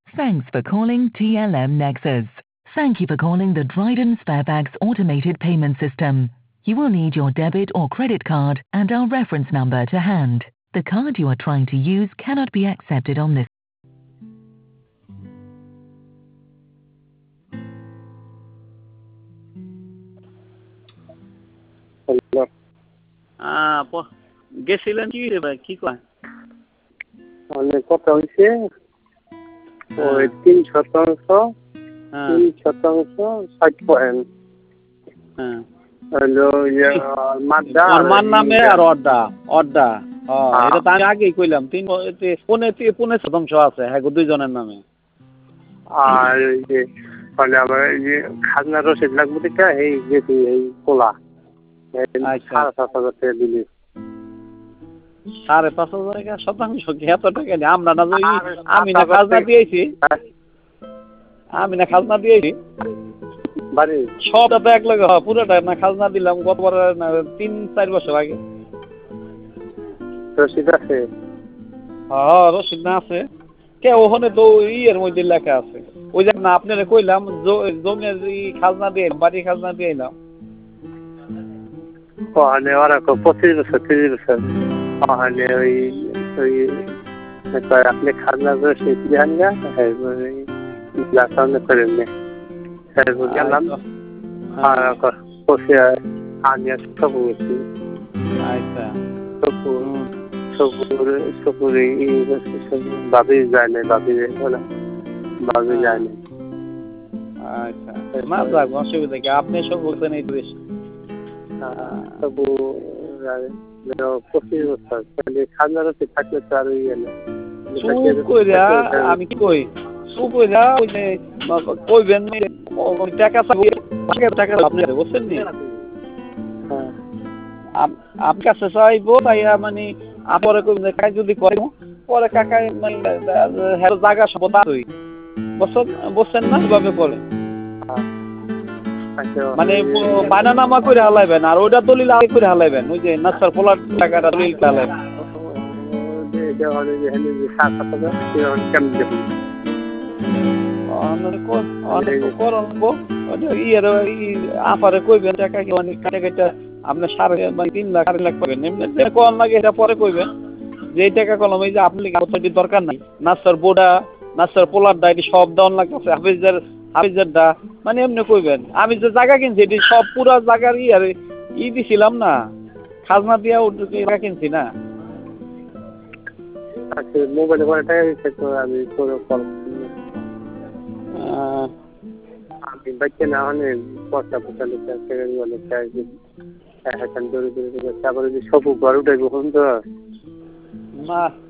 Thanks for calling TLM Nexus. Thank you for calling the Dryden Sparebags automated payment system. You will need your debit or credit card and our reference number to hand. The card you are trying to use cannot be accepted on this. গেছিলেন কি রে ভাই, কি কয়? অনেক কথা হয়েছে, ওই 3% 60 নামে আর অড্ডা এটা তো আমি আগেই কইলাম, 3.5% আছে হ্যাঁ দুইজনের নামে। আর ওই যে মানে আমার এই যে খাজনা রসিদ লাগবে দেখা এই গেছি এই কোলা 7,500 টাকা দিলি। 5,500 টাকা শতাংশ কি এত টাকা নেই? আমরা না আমি না খাজনা দিয়েছি, বাড়ি সবটা তো এক লগে পুরোটা না খাজনা দিলাম গতবার 3-4 বছর আগে। রসিদ আছে? হ্যাঁ রসিদ না আছে কে ওখানে তো ইয়ের মধ্যে লেখা আছে। ওই যে না আপনারা কইলাম জমির খাজনা দিয়ে বাড়ি খাজনা দিয়ে এলাম। ওখানে ওরা 25 বছর 30 বছর ওখানে ওই ওই আপনি খাজনা রসিদ দেন না করেন না গেলাম বসে আনিয়া সব গেছি। আচ্ছা সপুরে ভাবি যায় না, ভাবি যায় না। আচ্ছা না যাক অসুবিধা কি, আপনি সব বলতেন এই বেশ সবু 25 বছর খাজনা রসিদ থাকলে তো আর ইয়ে না। আমি কি কই চুপ হয়ে যা, ওই যে কইবেন টাকা টাকা আপনি বুঝছেন নি আপনার কাছে চাইবো তাইয়া মানে আপরে কইবেন কাজ যদি করে পরে কাকা মানে জায়গা সম্পদ আছে বুঝছেন না কিভাবে করে মানে বায়নানামা করে হালাইবেন আর ওইটা দলিল আগে করে হালাইবেন। ওই যে নাসার পোলার টাকাটা দলিল হালাইবেন। আপারে কইবেন টাকা কি অনেক টাকা আপনার 3 লাখ 4 লাখ পাবেন এমনি কোন লাগে এটা পরে কইবেন যে এই টাকা কলম এই যে আপনি দরকার নাই নাসার বোর্ডা নাসার পোলার ডাইটি সব দেওয়ান লাগতেছে হাফিজের দা মানে এমনি কইবেন আমি যে জায়গা কিনছি এটি সব পুরা জায়গার আর দিছিলাম না খাজনা দিয়া জায়গা কিনছি না। আচ্ছা মোবাইলে করে টাকা আমি করে কল আমি বাচ্চা না হলে পয়সা লিখে অনেক এখন দৌড়ে তারপরে সব ঘর উঠে তো না